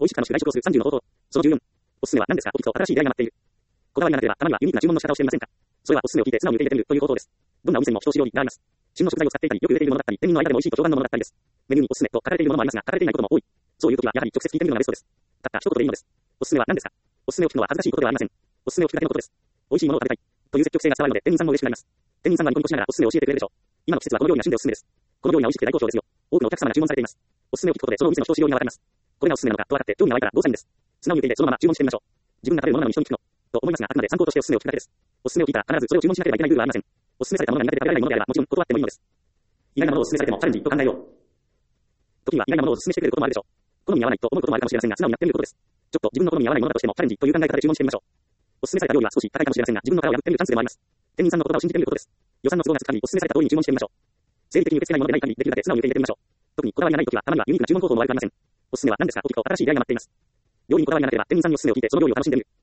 美味しく楽しく外食をする30の方法。その14。おすすめは何ですか？お聞くと新しい出会いが待っている。こだわりがなければ、たまにはユニークな注文の仕方をしてみませんか？それはおすすめを聞いて素直に受け入れてみるという方法です。どんなお店にも人知りがあります。旬の食材を使っていたり、よく売れているものだったり、店民の間でも美味しいと評判のものだったりです。メニューにおすすめと書かれているものもありますが、書かれていないことも多い。そういう時はやはり直接聞いてみるのがベストです。たった一言でいいのです。おすすめは何ですか？おすすめを聞くのは恥ずかしいことではありません。おすすめを聞くだけのことです。美味しいものを食べたい。という積極性が伝わるので、店員さんも嬉しくなります。店員さんはニコニコしながらおすすめを教えてくれるでしょう。今の季節はこの料理が旬でおすすめです。この料理が美味しくて大好評ですよ。多くのお客様が注文されています。おすすめを聞くことで、そのお店の人知りがわかります。これがおすすめなのかと分かって興味が湧いたらゴーサインです。素直に受け入れてそのまま注文してみましょう。自分が食べるものなのに人に聞くのと思いますが、あくまで参考としておすすめを聞くだけです。おすすめを聞いたら必ずそれを注文しなければいけないルールはありません。おすすめされたものが苦手で食べられないものであればもちろん断ってもいいのです。意外なものをおすすめされてもチャレンジと考えよう。時には意外なものをおすすめしてくれることもあるでしょう。好みに合わないと思うこともあるかもしれませんが、素直にやってみることです。ちょっと自分の好みに合わないものだとしてもチャレンジという考え方で注文してみましょう。おすすめされた料理は少し高いかもしれませんが、自分の腹を破ってみるチャンスでもあります。店員さんの言葉を信じてみることです。予算の都合がつく限りおすすめされた通りに注文してみましょう。生理的に受け付けないものでない限りできるだけ素直に受け入れてみましょう。特にこだわりがないときはたまにはユニークな注文方法もあるかもしれません。おすすめは何ですか？お聞くと新しい出会いが待っています。料理にこだわりがなければ店員さんにおすすめを聞いてその料理を楽しんでみる。